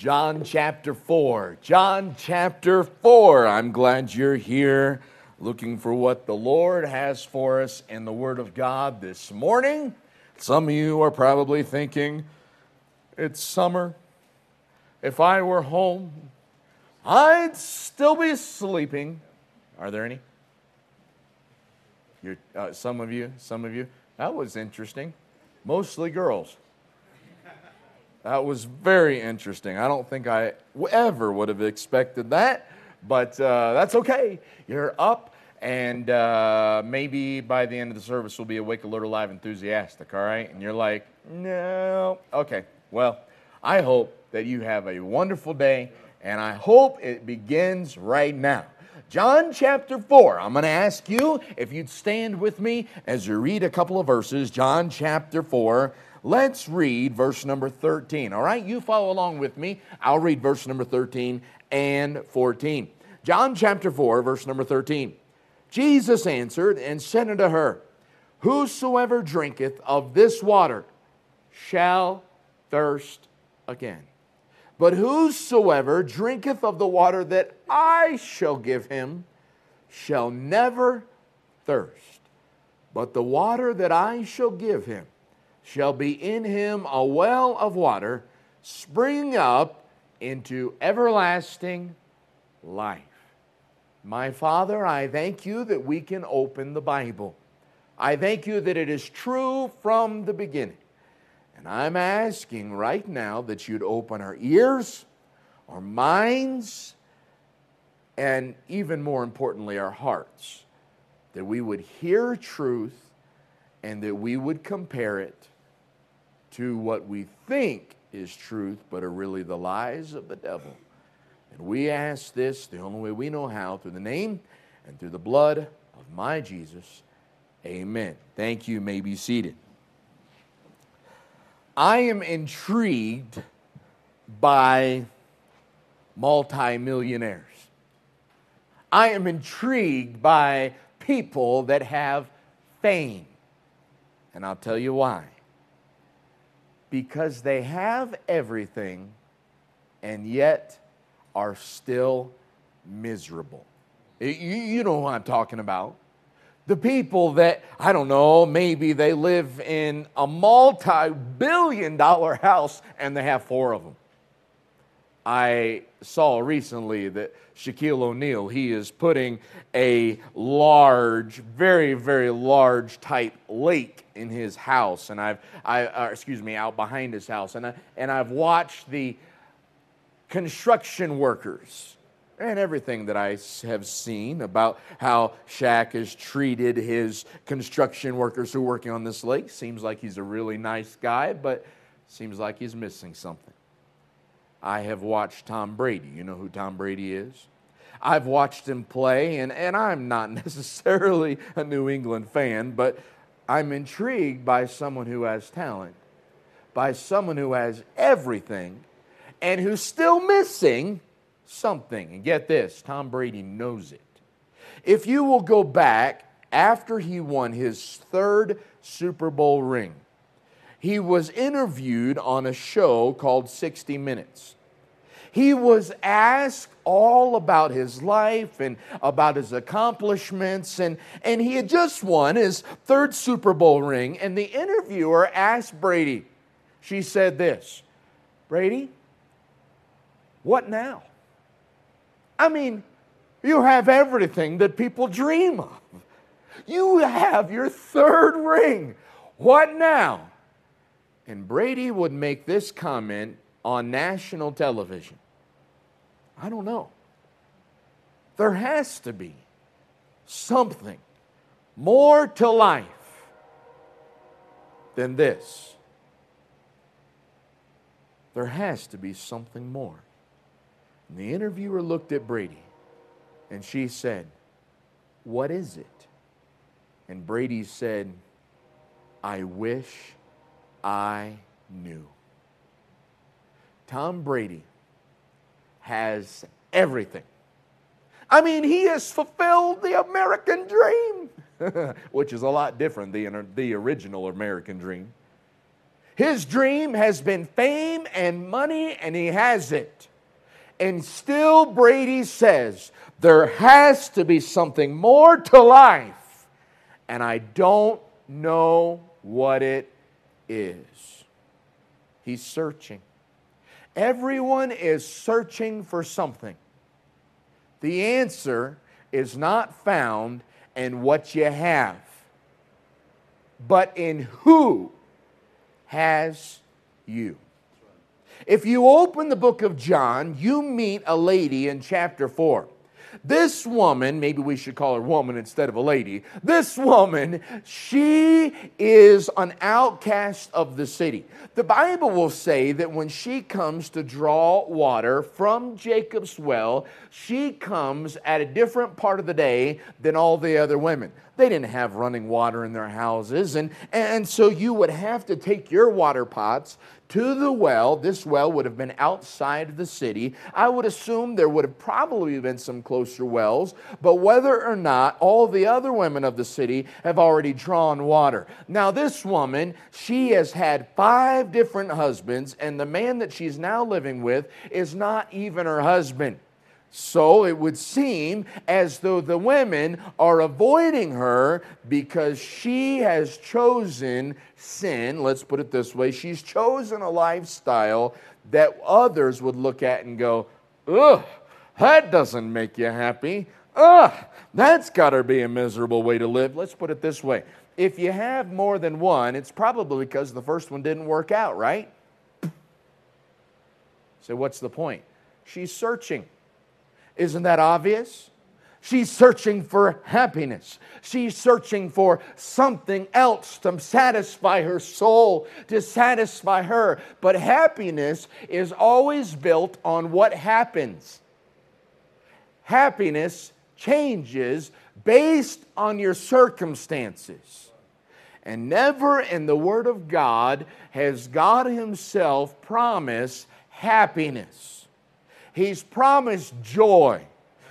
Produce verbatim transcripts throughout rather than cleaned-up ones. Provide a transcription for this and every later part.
John chapter four. John chapter four. I'm glad you're here looking for what the Lord has for us in the Word of God this morning. Some of you are probably thinking, it's summer. If I were home, I'd still be sleeping. Are there any? You're, uh, some of you, some of you. That was interesting. Mostly girls. That was very interesting. I don't think I ever would have expected that, but uh, that's okay. You're up, and uh, maybe by the end of the service we'll be awake, alert, alive, enthusiastic, all right? And you're like, no. Okay, well, I hope that you have a wonderful day, and I hope it begins right now. John chapter four. I'm going to ask you if you'd stand with me as you read a couple of verses. John chapter four. Let's read verse number thirteen. All right, you follow along with me. I'll read verse number thirteen and fourteen. John chapter four, verse number thirteen. Jesus answered and said unto her, Whosoever drinketh of this water shall thirst again. But whosoever drinketh of the water that I shall give him shall never thirst. But the water that I shall give him shall be in him a well of water, springing up into everlasting life. My Father, I thank you that we can open the Bible. I thank you that it is true from the beginning. And I'm asking right now that you'd open our ears, our minds, and even more importantly, our hearts, that we would hear truth and that we would compare it to what we think is truth, but are really the lies of the devil. And we ask this the only way we know how, through the name and through the blood of my Jesus. Amen. Thank you. You may be seated. I am intrigued by multimillionaires. I am intrigued by people that have fame. And I'll tell you why. Because they have everything and yet are still miserable. You, you know what I'm talking about. The people that, I don't know, maybe they live in a multi-billion dollar house and they have four of them. I saw recently that Shaquille O'Neal, he is putting a large, very, very large type lake in his house, and I've, I, uh, excuse me, out behind his house, and I, and I've watched the construction workers and everything that I have seen about how Shaq has treated his construction workers who are working on this lake. Seems like he's a really nice guy, but seems like he's missing something. I have watched Tom Brady. You know who Tom Brady is? I've watched him play, and, and I'm not necessarily a New England fan, but I'm intrigued by someone who has talent, by someone who has everything, and who's still missing something. And get this, Tom Brady knows it. If you will go back after he won his third Super Bowl ring, he was interviewed on a show called sixty minutes. He was asked all about his life and about his accomplishments, and, and he had just won his third Super Bowl ring, and the interviewer asked Brady, she said this, Brady, what now? I mean, you have everything that people dream of. You have your third ring. What now? And Brady would make this comment on national television. I don't know. There has to be something more to life than this. There has to be something more. And the interviewer looked at Brady and she said, what is it? And Brady said, I wish I knew. Tom Brady has everything. I mean, he has fulfilled the American dream, which is a lot different than the original American dream. His dream has been fame and money, and he has it. And still Brady says, there has to be something more to life, and I don't know what it is. He's searching. Everyone is searching for something. The answer is not found in what you have, but in who has you. If you open the book of John, you meet a lady in chapter four. This woman, maybe we should call her woman instead of a lady. This woman, she is an outcast of the city. The Bible will say that when she comes to draw water from Jacob's well, she comes at a different part of the day than all the other women. They didn't have running water in their houses, and, and so you would have to take your water pots to the well. This well would have been outside of the city. I would assume there would have probably been some closer wells, but whether or not, all the other women of the city have already drawn water. Now this woman, she has had five different husbands, and the man that she's now living with is not even her husband. So it would seem as though the women are avoiding her because she has chosen sin. Let's put it this way. She's chosen a lifestyle that others would look at and go, ugh, that doesn't make you happy. Ugh, that's got to be a miserable way to live. Let's put it this way. If you have more than one, it's probably because the first one didn't work out, right? So what's the point? She's searching. Isn't that obvious? She's searching for happiness. She's searching for something else to satisfy her soul, to satisfy her. But happiness is always built on what happens. Happiness changes based on your circumstances. And never in the Word of God has God Himself promised happiness. He's promised joy.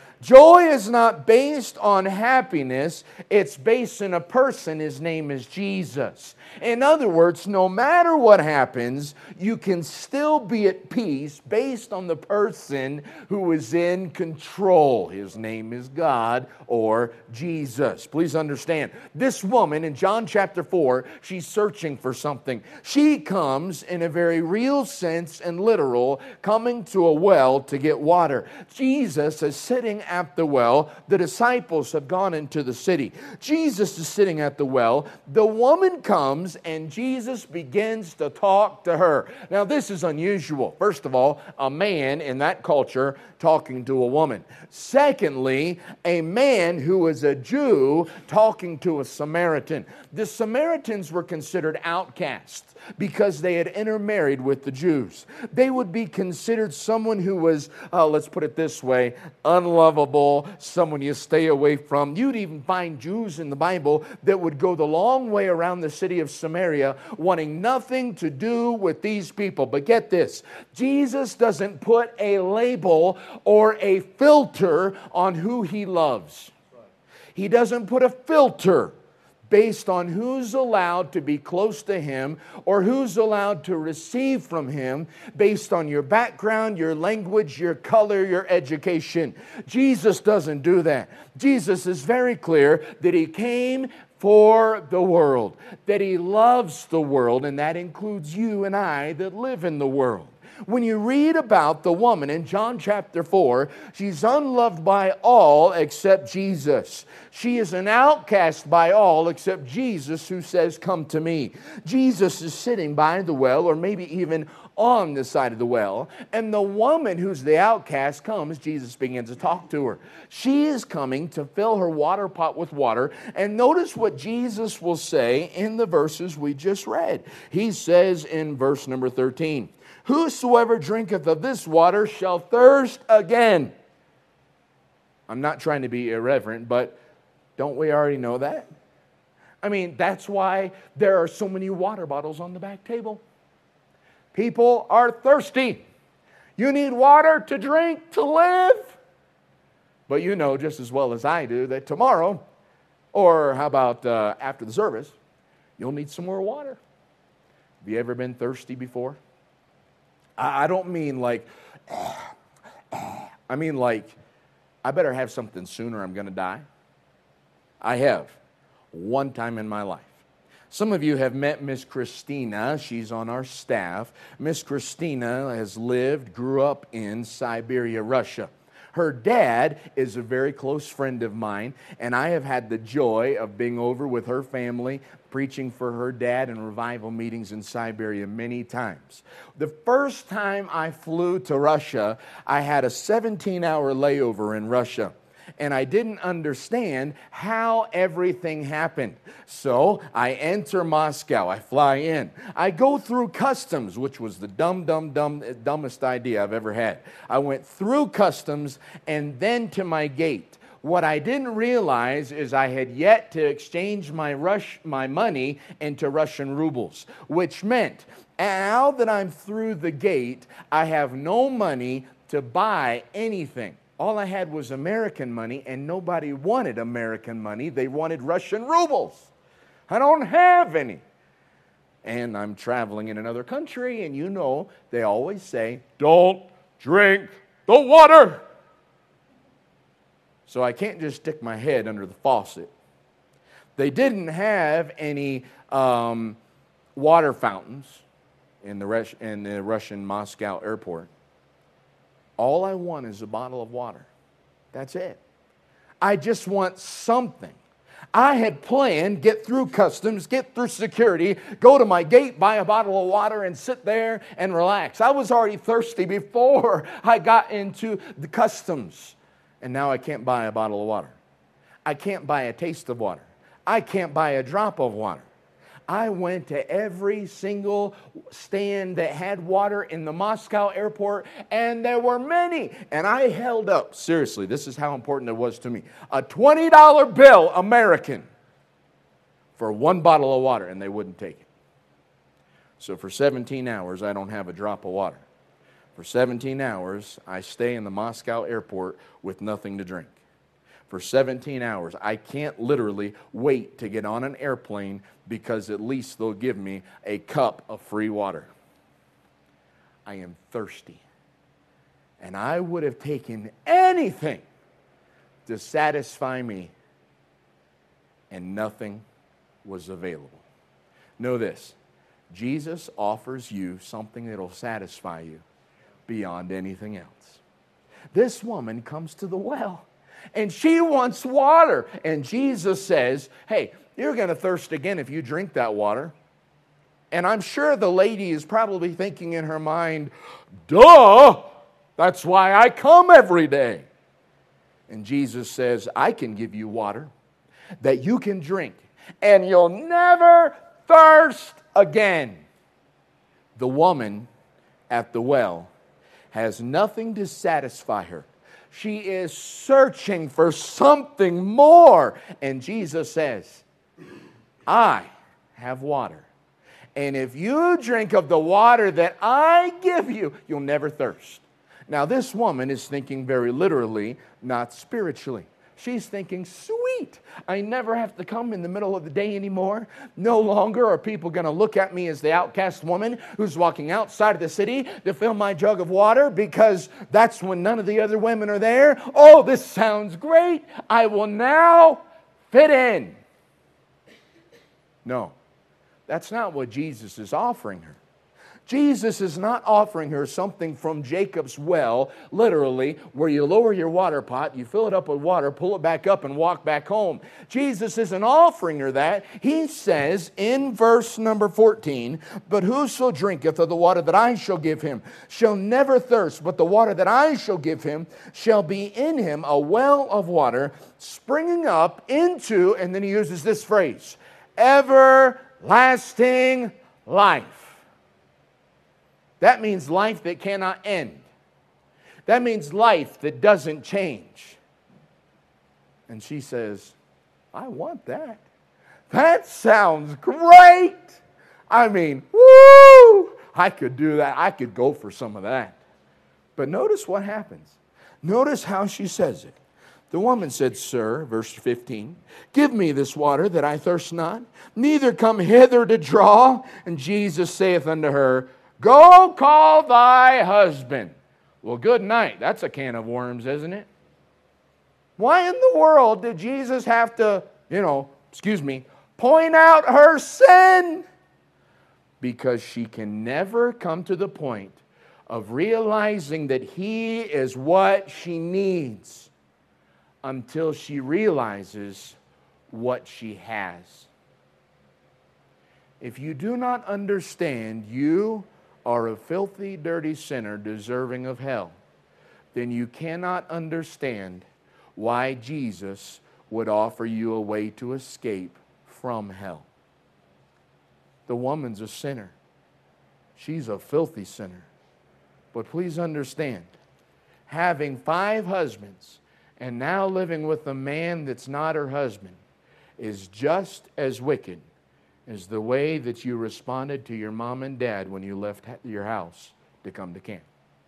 Joy is not based on happiness. It's based on a person. His name is Jesus. In other words, no matter what happens, you can still be at peace based on the person who is in control. His name is God or Jesus. Please understand, this woman in John chapter four, she's searching for something. She comes in a very real sense and literal, coming to a well to get water. Jesus is sitting at the well. The disciples have gone into the city. Jesus is sitting at the well. The woman comes and Jesus begins to talk to her. Now this is unusual. First of all, a man in that culture talking to a woman. Secondly, a man who was a Jew talking to a Samaritan. The Samaritans were considered outcasts because they had intermarried with the Jews. They would be considered someone who was, uh, let's put it this way, unlovable, someone you stay away from. You'd even find Jews in the Bible that would go the long way around the city of Samaria, wanting nothing to do with these people. But get this, Jesus doesn't put a label or a filter on who He loves. He doesn't put a filter based on who's allowed to be close to Him or who's allowed to receive from Him based on your background, your language, your color, your education. Jesus doesn't do that. Jesus is very clear that He came for the world, that He loves the world, and that includes you and I that live in the world. When you read about the woman in John chapter four, she's unloved by all except Jesus. She is an outcast by all except Jesus, who says, "Come to me." Jesus is sitting by the well, or maybe even on the side of the well, and the woman who's the outcast comes. Jesus begins to talk to her. She is coming to fill her water pot with water, and notice what Jesus will say in the verses we just read. He says in verse number thirteen, "Whosoever drinketh of this water shall thirst again." I'm not trying to be irreverent, but don't we already know that? I mean, that's why there are so many water bottles on the back table. People are thirsty. You need water to drink to live. But you know just as well as I do that tomorrow, or how about uh, after the service, you'll need some more water. Have you ever been thirsty before? I, I don't mean like, I mean like, I better have something soon or I'm going to die. I have, one time in my life. Some of you have met Miss Christina. She's on our staff. Miss Christina has lived, grew up in Siberia, Russia. Her dad is a very close friend of mine, and I have had the joy of being over with her family, preaching for her dad in revival meetings in Siberia many times. The first time I flew to Russia, I had a seventeen-hour layover in Russia. And I didn't understand how everything happened. So I enter Moscow. I fly in. I go through customs, which was the dumb, dumb, dumb, dumbest idea I've ever had. I went through customs and then to my gate. What I didn't realize is I had yet to exchange my Rush, my money into Russian rubles, which meant now that I'm through the gate, I have no money to buy anything. All I had was American money, and nobody wanted American money. They wanted Russian rubles. I don't have any. And I'm traveling in another country, and you know, they always say, don't drink the water. So I can't just stick my head under the faucet. They didn't have any um, water fountains in the, Rus- in the Russian Moscow airport. All I want is a bottle of water. That's it. I just want something. I had planned, get through customs, get through security, go to my gate, buy a bottle of water, and sit there and relax. I was already thirsty before I got into the customs. And now I can't buy a bottle of water. I can't buy a taste of water. I can't buy a drop of water. I went to every single stand that had water in the Moscow airport, and there were many. And I held up, seriously, this is how important it was to me, a twenty dollar bill, American, for one bottle of water, and they wouldn't take it. So for seventeen hours, I don't have a drop of water. For seventeen hours, I stay in the Moscow airport with nothing to drink. For seventeen hours, I can't literally wait to get on an airplane because at least they'll give me a cup of free water. I am thirsty. And I would have taken anything to satisfy me, and nothing was available. Know this, Jesus offers you something that will satisfy you beyond anything else. This woman comes to the well, and she wants water. And Jesus says, hey, you're going to thirst again if you drink that water. And I'm sure the lady is probably thinking in her mind, duh, that's why I come every day. And Jesus says, I can give you water that you can drink, and you'll never thirst again. The woman at the well has nothing to satisfy her. She is searching for something more. And Jesus says, I have water. And if you drink of the water that I give you, you'll never thirst. Now, this woman is thinking very literally, not spiritually. She's thinking, sweet, I never have to come in the middle of the day anymore. No longer are people going to look at me as the outcast woman who's walking outside of the city to fill my jug of water, because that's when none of the other women are there. Oh, this sounds great. I will now fit in. No, that's not what Jesus is offering her. Jesus is not offering her something from Jacob's well, literally, where you lower your water pot, you fill it up with water, pull it back up, and walk back home. Jesus isn't offering her that. He says in verse number fourteen, but whoso drinketh of the water that I shall give him shall never thirst, but the water that I shall give him shall be in him a well of water, springing up into, and then he uses this phrase, everlasting life. That means life that cannot end. That means life that doesn't change. And she says, I want that. That sounds great. I mean, woo! I could do that. I could go for some of that. But notice what happens. Notice how she says it. The woman said, Sir, verse fifteen, give me this water that I thirst not, neither come hither to draw. And Jesus saith unto her, Go call thy husband. Well, good night. That's a can of worms, isn't it? Why in the world did Jesus have to, you know, excuse me, point out her sin? Because she can never come to the point of realizing that He is what she needs until she realizes what she has. If you do not understand you are a filthy, dirty sinner deserving of hell, then you cannot understand why Jesus would offer you a way to escape from hell. The woman's a sinner. She's a filthy sinner. But please understand, having five husbands and now living with a man that's not her husband is just as wicked as the way that you responded to your mom and dad when you left your house to come to camp.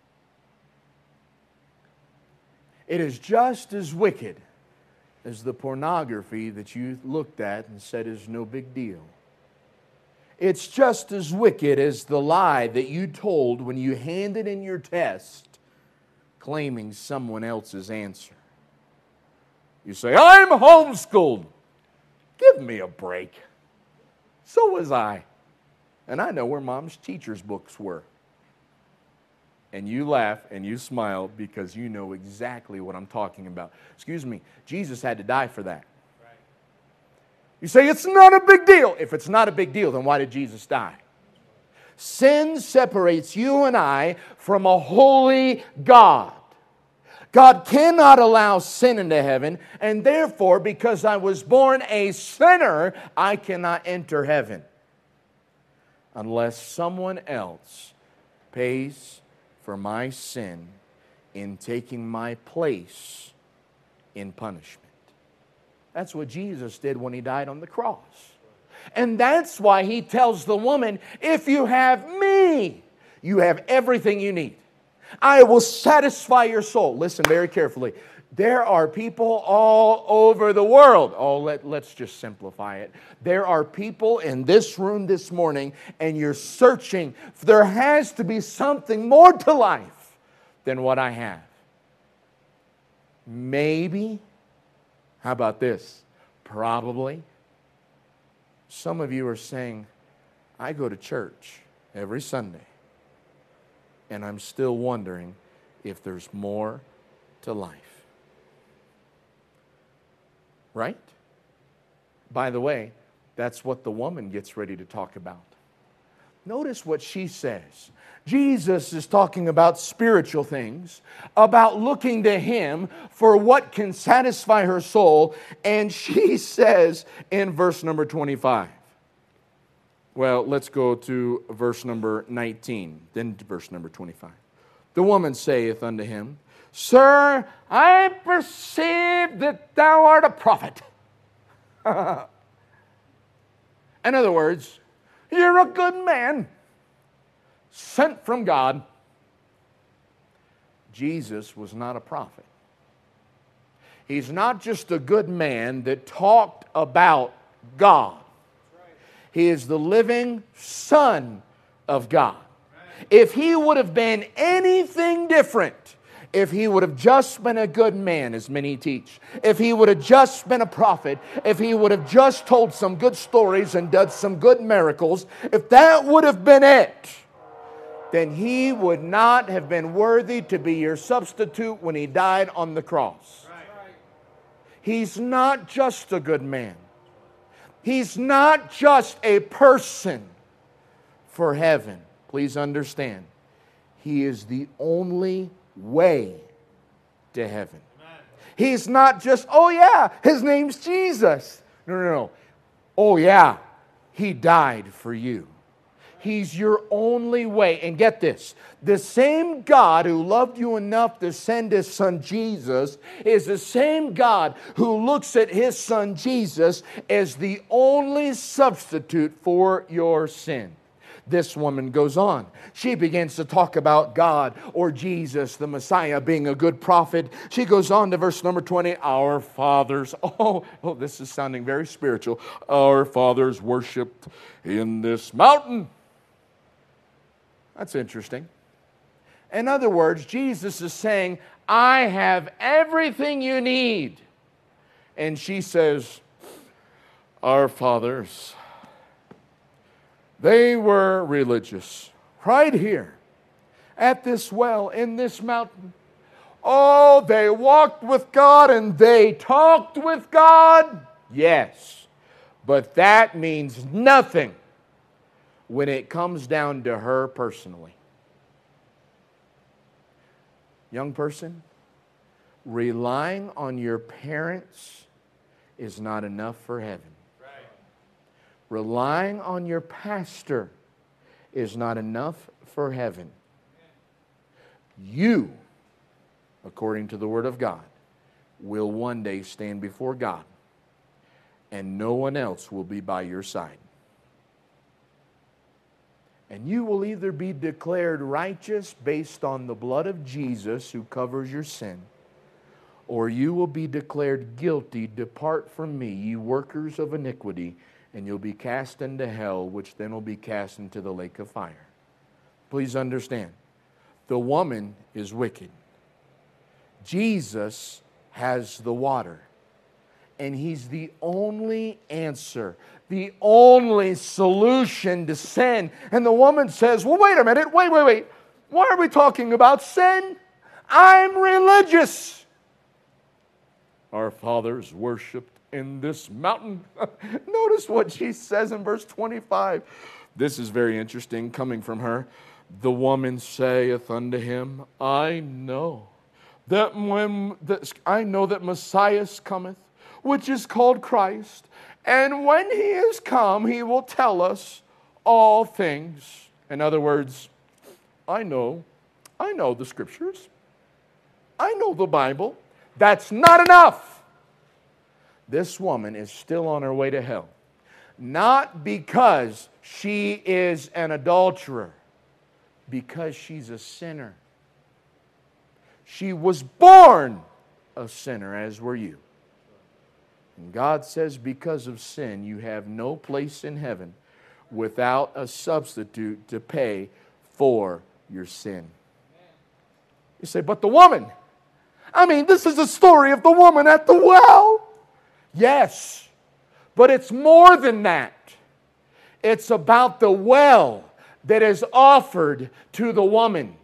It is just as wicked as the pornography that you looked at and said is no big deal. It's just as wicked as the lie that you told when you handed in your test claiming someone else's answer. You say, I'm homeschooled. Give me a break. So was I. And I know where Mom's teacher's books were. And you laugh and you smile because you know exactly what I'm talking about. Excuse me, Jesus had to die for that. Right. You say, it's not a big deal. If it's not a big deal, then why did Jesus die? Sin separates you and I from a holy God. God cannot allow sin into heaven, and therefore, because I was born a sinner, I cannot enter heaven unless someone else pays for my sin in taking my place in punishment. That's what Jesus did when He died on the cross. And that's why He tells the woman, if you have me, you have everything you need. I will satisfy your soul. Listen very carefully. There are people all over the world. Oh, let, let's just simplify it. There are people in this room this morning, and you're searching. There has to be something more to life than what I have. Maybe. How about this? Probably. Some of you are saying, I go to church every Sunday, and I'm still wondering if there's more to life. Right? By the way, that's what the woman gets ready to talk about. Notice what she says. Jesus is talking about spiritual things, about looking to Him for what can satisfy her soul, and she says in verse number twenty-five. Well, let's go to verse number nineteen, then to verse number twenty-five. The woman saith unto him, Sir, I perceive that thou art a prophet. In other words, you're a good man, sent from God. Jesus was not a prophet. He's not just a good man that talked about God. He is the living Son of God. If He would have been anything different, if He would have just been a good man, as many teach, if He would have just been a prophet, if He would have just told some good stories and done some good miracles, if that would have been it, then He would not have been worthy to be your substitute when He died on the cross. He's not just a good man. He's not just a person for heaven. Please understand, He is the only way to heaven. Amen. He's not just, oh yeah, His name's Jesus. No, no, no. Oh yeah, He died for you. He's your only way. And get this, the same God who loved you enough to send His Son Jesus is the same God who looks at His Son Jesus as the only substitute for your sin. This woman goes on. She begins to talk about God or Jesus, the Messiah, being a good prophet. She goes on to verse number twenty. Our fathers, oh, oh, this is sounding very spiritual. Our fathers worshiped in this mountain. That's interesting. In other words, Jesus is saying, I have everything you need. And she says, our fathers, they were religious. Right here, at this well, in this mountain. Oh, they walked with God and they talked with God. Yes, but that means nothing when it comes down to her personally. Young person, relying on your parents is not enough for heaven. Right. Relying on your pastor is not enough for heaven. You, according to the Word of God, will one day stand before God, and no one else will be by your side. And you will either be declared righteous based on the blood of Jesus who covers your sin, or you will be declared guilty. Depart from me, ye workers of iniquity, and you'll be cast into hell, which then will be cast into the lake of fire. Please understand, the woman is wicked. Jesus has the water. And He's the only answer, the only solution to sin. And the woman says, well, wait a minute, wait, wait, wait. Why are we talking about sin? I'm religious. Our fathers worshipped in this mountain. Notice what she says in verse twenty-five. This is very interesting coming from her. The woman saith unto him, I know that when the, I know that Messiah cometh, which is called Christ. And when He is come, He will tell us all things. In other words, I know, I know the Scriptures. I know the Bible. That's not enough. This woman is still on her way to hell. Not because she is an adulterer, because she's a sinner. She was born a sinner, as were you. And God says, because of sin, you have no place in heaven without a substitute to pay for your sin. You say, but the woman. I mean, this is the story of the woman at the well. Yes, but it's more than that. It's about the well that is offered to the woman.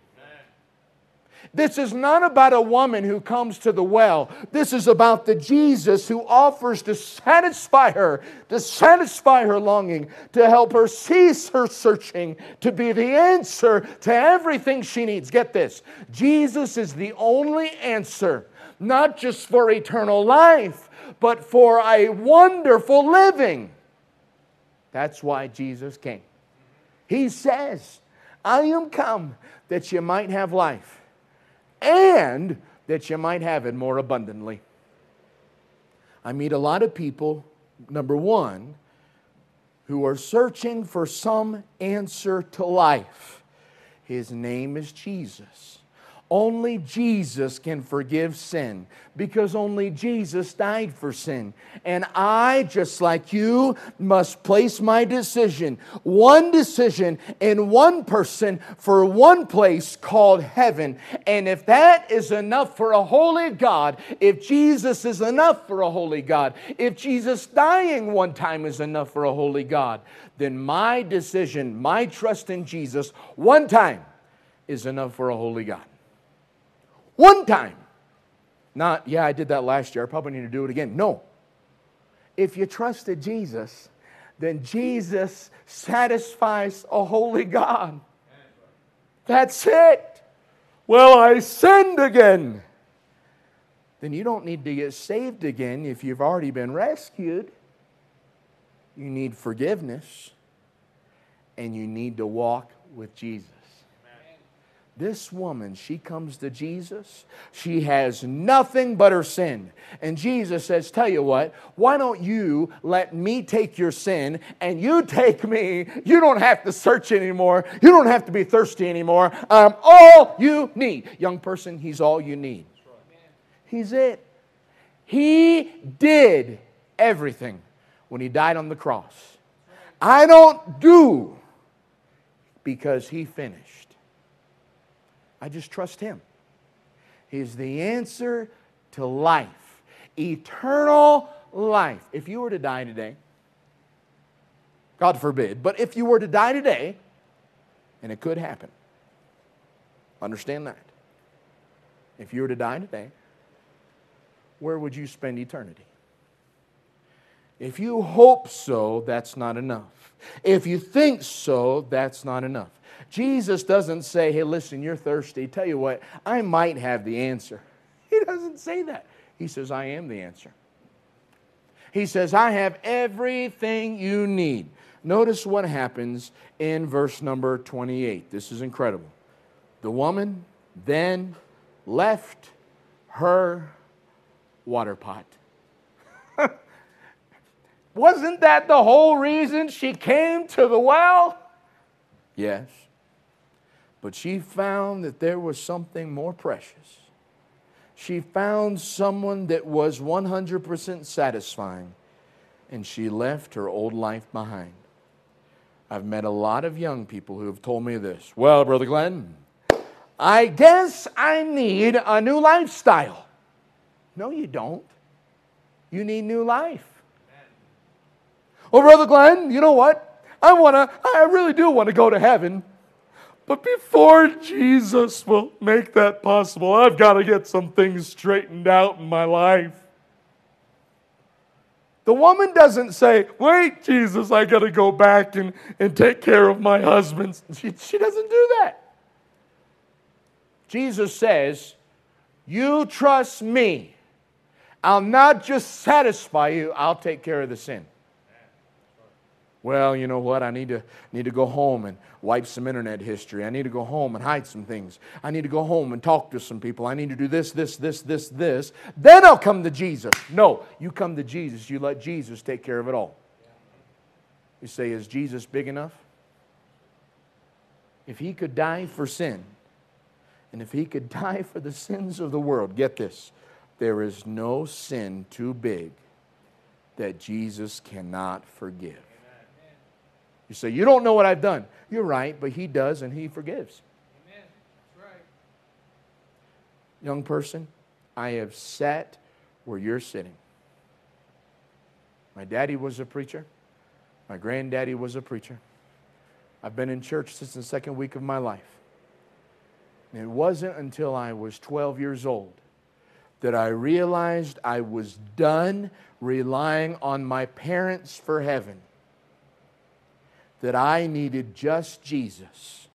This is not about a woman who comes to the well. This is about the Jesus who offers to satisfy her, to satisfy her longing, to help her cease her searching, to be the answer to everything she needs. Get this. Jesus is the only answer, not just for eternal life, but for a wonderful living. That's why Jesus came. He says, I am come that you might have life, and that you might have it more abundantly. I meet a lot of people, number one, who are searching for some answer to life. His name is Jesus. Only Jesus can forgive sin, because only Jesus died for sin. And I, just like you, must place my decision, one decision in one person for one place called heaven. And if that is enough for a holy God, if Jesus is enough for a holy God, if Jesus dying one time is enough for a holy God, then my decision, my trust in Jesus one time is enough for a holy God. One time. Not, yeah, I did that last year, I probably need to do it again. No. If you trusted Jesus, then Jesus satisfies a holy God. That's it. Well, I sinned again. Then you don't need to get saved again if you've already been rescued. You need forgiveness, and you need to walk with Jesus. This woman, she comes to Jesus. She has nothing but her sin. And Jesus says, tell you what, why don't you let me take your sin and you take me. You don't have to search anymore. You don't have to be thirsty anymore. I'm all you need. Young person, He's all you need. He's it. He did everything when He died on the cross. I don't do because He finished. I just trust Him. He's the answer to life. Eternal life. If you were to die today, God forbid, but if you were to die today, and it could happen, understand that. If you were to die today, where would you spend eternity? If you hope so, that's not enough. If you think so, that's not enough. Jesus doesn't say, hey, listen, you're thirsty. Tell you what, I might have the answer. He doesn't say that. He says, I am the answer. He says, I have everything you need. Notice what happens in verse number twenty-eight. This is incredible. The woman then left her water pot. Wasn't that the whole reason she came to the well? Yes. But she found that there was something more precious. She found someone that was one hundred percent satisfying, and she left her old life behind. I've met a lot of young people who have told me this. Well, Brother Glenn, I guess I need a new lifestyle. No, you don't. You need new life. Well, Brother Glenn, you know what? I want to, I really do want to go to heaven. But before Jesus will make that possible, I've got to get some things straightened out in my life. The woman doesn't say, wait, Jesus, I got to go back and, and take care of my husband. She, she doesn't do that. Jesus says, you trust me. I'll not just satisfy you, I'll take care of the sin. Well, you know what? I need to need to go home and wipe some internet history. I need to go home and hide some things. I need to go home and talk to some people. I need to do this, this, this, this, this. Then I'll come to Jesus. No, you come to Jesus. You let Jesus take care of it all. You say, is Jesus big enough? If He could die for sin, and if He could die for the sins of the world, get this, there is no sin too big that Jesus cannot forgive. You say, you don't know what I've done. You're right, but He does and He forgives. Amen. That's right. Young person, I have sat where you're sitting. My daddy was a preacher. My granddaddy was a preacher. I've been in church since the second week of my life. And it wasn't until I was twelve years old that I realized I was done relying on my parents for heaven. That I needed just Jesus.